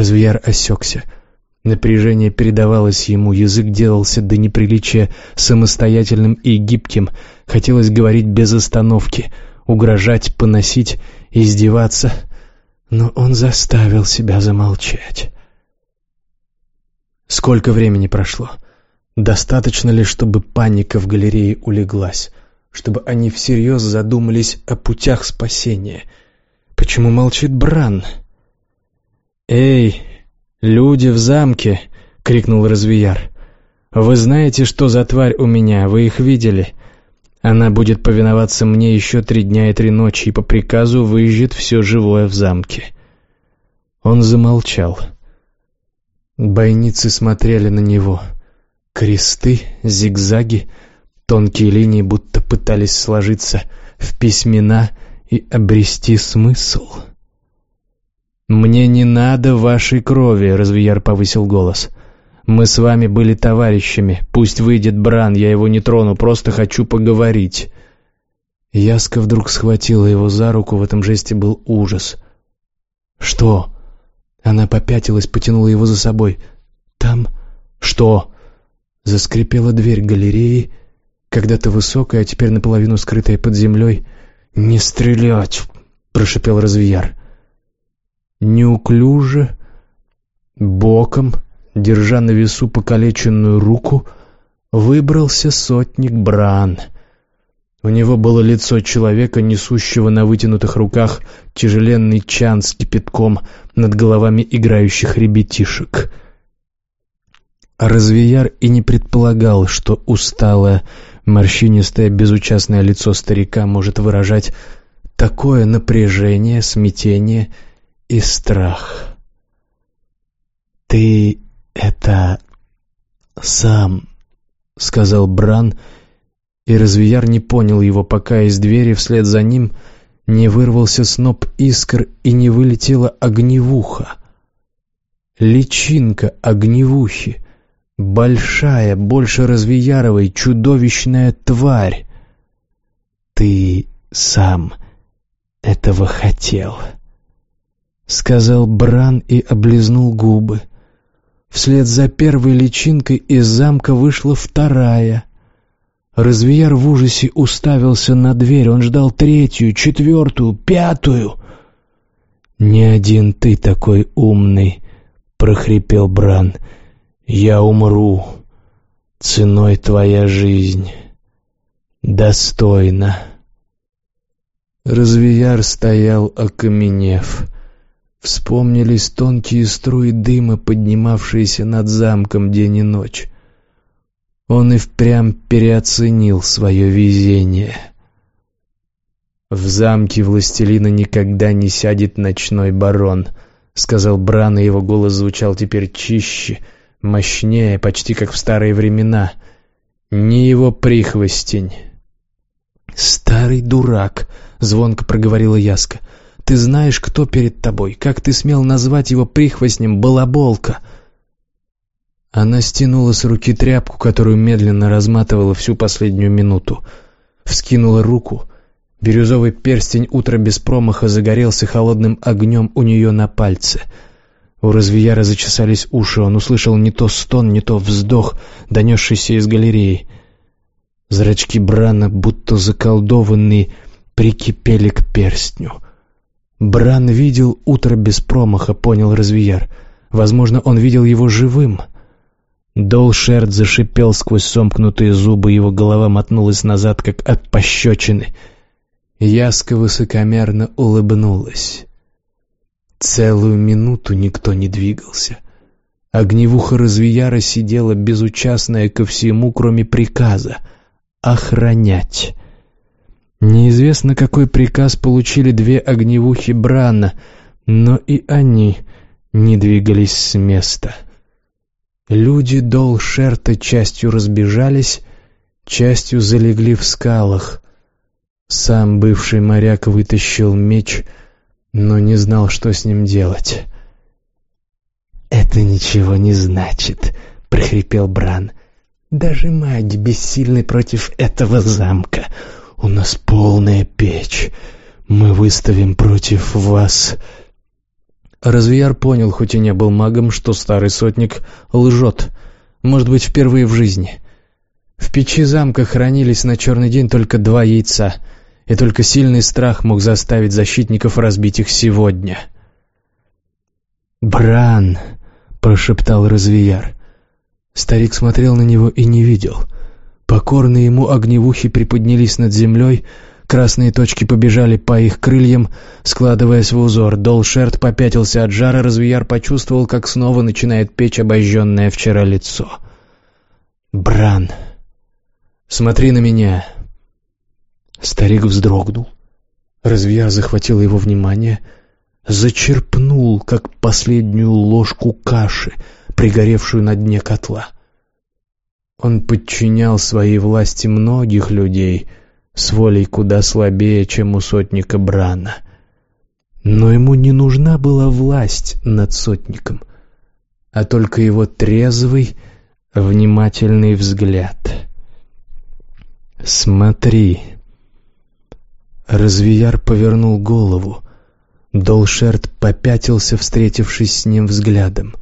Развияр осекся. Напряжение передавалось ему, язык делался до неприличия самостоятельным и гибким. Хотелось говорить без остановки, угрожать, поносить, издеваться. Но он заставил себя замолчать. Сколько времени прошло? Достаточно ли, чтобы паника в галерее улеглась? Чтобы они всерьез задумались о путях спасения? Почему молчит Бран? «Эй, люди в замке!» — крикнул Развияр. «Вы знаете, что за тварь у меня? Вы их видели? Она будет повиноваться мне еще 3 дня и 3 ночи, и по приказу выжжет все живое в замке». Он замолчал. Бойницы смотрели на него. Кресты, зигзаги, тонкие линии будто пытались сложиться в письмена и обрести смысл. «Мне не надо вашей крови», — Развияр повысил голос. «Мы с вами были товарищами. Пусть выйдет Бран, я его не трону, просто хочу поговорить». Яска вдруг схватила его за руку, в этом жесте был ужас. «Что?» Она попятилась, потянула его за собой. «Там...» «Что?» Заскрипела дверь галереи, когда-то высокая, а теперь наполовину скрытая под землей. «Не стрелять!» — прошипел Развияр. Неуклюже, боком, держа на весу покалеченную руку, выбрался сотник Бран. У него было лицо человека, несущего на вытянутых руках тяжеленный чан с кипятком над головами играющих ребятишек. Развияр и не предполагал, что усталое, морщинистое, безучастное лицо старика может выражать такое напряжение, смятение и страх. «Ты это сам», — сказал Бран, и Развияр не понял его, пока из двери вслед за ним не вырвался сноп искр и не вылетела огневуха. Личинка огневухи, большая, больше Развияровой, чудовищная тварь. «Ты сам этого хотел», — сказал Бран и облизнул губы. Вслед за первой личинкой из замка вышла вторая. Развияр в ужасе уставился на дверь. Он ждал 3-ю, 4-ю, 5-ю. «Не один ты такой умный», — прохрипел Бран. «Я умру. Ценой твоя жизнь. Достойно». Развияр стоял, окаменев. Вспомнились тонкие струи дыма, поднимавшиеся над замком день и ночь. Он и впрямь переоценил свое везение. «В замке властелина никогда не сядет ночной барон», — сказал Бран, и его голос звучал теперь чище, мощнее, почти как в старые времена. «Не его прихвостень». «Старый дурак», — звонко проговорила Яска. «Ты знаешь, кто перед тобой? Как ты смел назвать его прихвостнем, балаболка?» Она стянула с руки тряпку, которую медленно разматывала всю последнюю минуту. Вскинула руку. Бирюзовый перстень утра без промаха загорелся холодным огнем у нее на пальце. У Развияра зачесались уши. Он услышал не то стон, не то вздох, донесшийся из галереи. Зрачки Брана, будто заколдованные, прикипели к перстню. Бран видел утро без промаха, понял Развияр. Возможно, он видел его живым. Долшерд зашипел сквозь сомкнутые зубы, его голова мотнулась назад, как от пощечины. Яска высокомерно улыбнулась. Целую минуту никто не двигался. Огневуха Развияра сидела безучастная ко всему, кроме приказа — охранять. Неизвестно, какой приказ получили 2 огневухи Брана, но и они не двигались с места. Люди Долшерта частью разбежались, частью залегли в скалах. Сам бывший моряк вытащил меч, но не знал, что с ним делать. «Это ничего не значит», — прохрипел Бран. «Даже маги бессильны против этого замка. У нас полная печь. Мы выставим против вас Развияр понял, хоть и не был магом, что старый сотник лжет, может быть, впервые в жизни. В печи замка хранились на черный день только 2 яйца, и только сильный страх мог заставить защитников разбить их сегодня. «Бран!» — прошептал Развияр. Старик смотрел на него и не видел. Покорные ему огневухи приподнялись над землей, красные точки побежали по их крыльям, складываясь в узор. Долшерт попятился от жара, Развияр почувствовал, как снова начинает печь обожженное вчера лицо. «Бран! Смотри на меня!» Старик вздрогнул. Развияр захватил его внимание, зачерпнул, как последнюю ложку каши, пригоревшую на дне котла. Он подчинял своей власти многих людей с волей куда слабее, чем у сотника Брана. Но ему не нужна была власть над сотником, а только его трезвый, внимательный взгляд. «Смотри!» Развияр повернул голову. Долшерт попятился, встретившись с ним взглядом.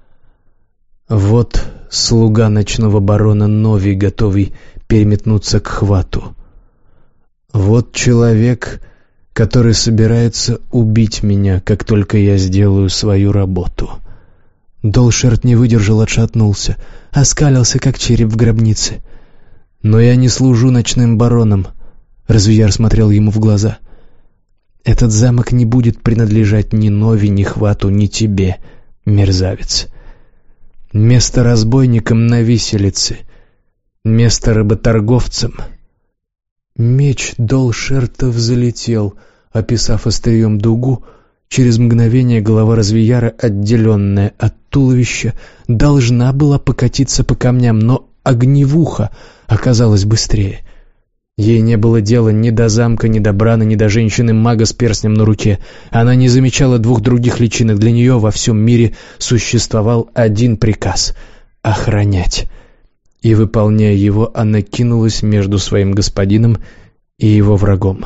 Вот слуга ночного барона Нови, готовый переметнуться к хвату. Вот человек, который собирается убить меня, как только я сделаю свою работу. Долшерт не выдержал, отшатнулся, оскалился, как череп в гробнице. «Но я не служу ночным баронам», — Развияр смотрел ему в глаза. «Этот замок не будет принадлежать ни Нови, ни Хвату, ни тебе, мерзавец. Место разбойникам на виселице, место работорговцам». Меч Долшерта взлетел, описав острием дугу. Через мгновение голова Развияра, отделенная от туловища, должна была покатиться по камням, но огневуха оказалась быстрее. Ей не было дела ни до замка, ни до Брана, ни до женщины-мага с перстнем на руке. Она не замечала 2 других личинок. Для нее во всем мире существовал один приказ — охранять. И, выполняя его, она кинулась между своим господином и его врагом.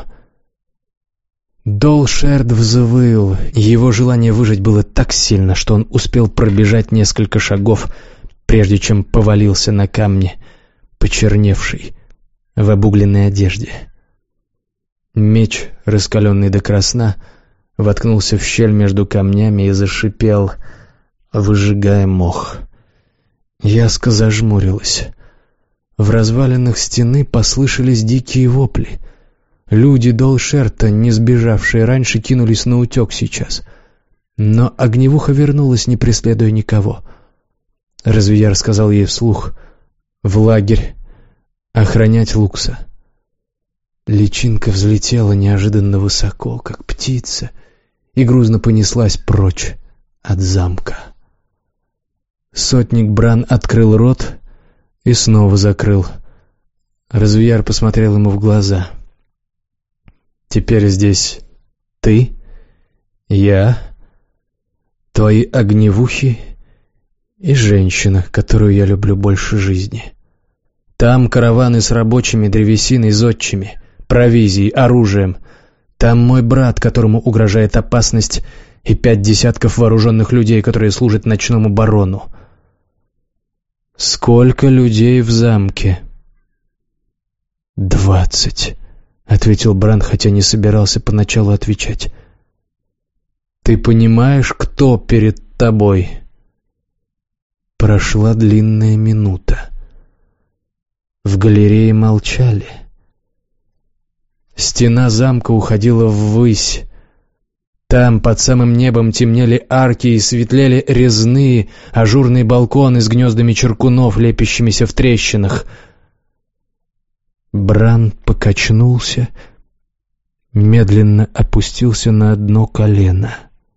Долшерт взвыл. Его желание выжить было так сильно, что он успел пробежать несколько шагов, прежде чем повалился на камни, почерневший, в обугленной одежде. Меч, раскаленный до красна, воткнулся в щель между камнями и зашипел, выжигая мох. Яска зажмурилась. В развалинах стены послышались дикие вопли. Люди Долшерта, не сбежавшие раньше, кинулись наутек сейчас. Но огневуха вернулась, не преследуя никого. Развияр сказал ей вслух: «В лагерь, охранять Лукса». Личинка взлетела неожиданно высоко, как птица, и грузно понеслась прочь от замка. Сотник Бран открыл рот и снова закрыл. Развияр посмотрел ему в глаза. «Теперь здесь ты, я, твои огневухи и женщина, которую я люблю больше жизни. Там караваны с рабочими, древесиной, зодчими, провизией, оружием. Там мой брат, которому угрожает опасность, и 5 десятков вооруженных людей, которые служат ночному барону. Сколько людей в замке?» 20, ответил Бран, хотя не собирался поначалу отвечать. «Ты понимаешь, кто перед тобой?» Прошла длинная минута. В галерее молчали. Стена замка уходила ввысь. Там, под самым небом, темнели арки и светлели резные, ажурные балконы с гнездами черкунов, лепящимися в трещинах. Бран покачнулся, медленно опустился на одно колено.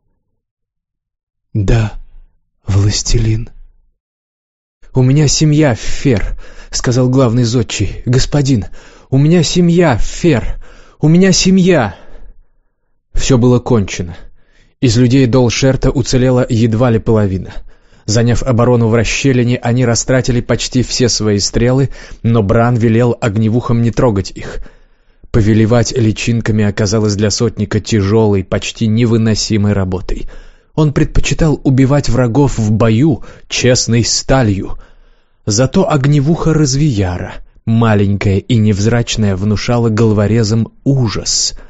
«Да, властелин». «У меня семья, Фер», — сказал главный зодчий. «Господин, у меня семья, Фер, у меня семья». Все было кончено. Из людей Долшерта уцелела едва ли половина. Заняв оборону в расщелине, они растратили почти все свои стрелы, но Бран велел огневухам не трогать их. Повелевать личинками оказалось для сотника тяжелой, почти невыносимой работой. Он предпочитал убивать врагов в бою честной сталью. Зато огневуха Развияра, маленькая и невзрачная, внушала головорезам ужас —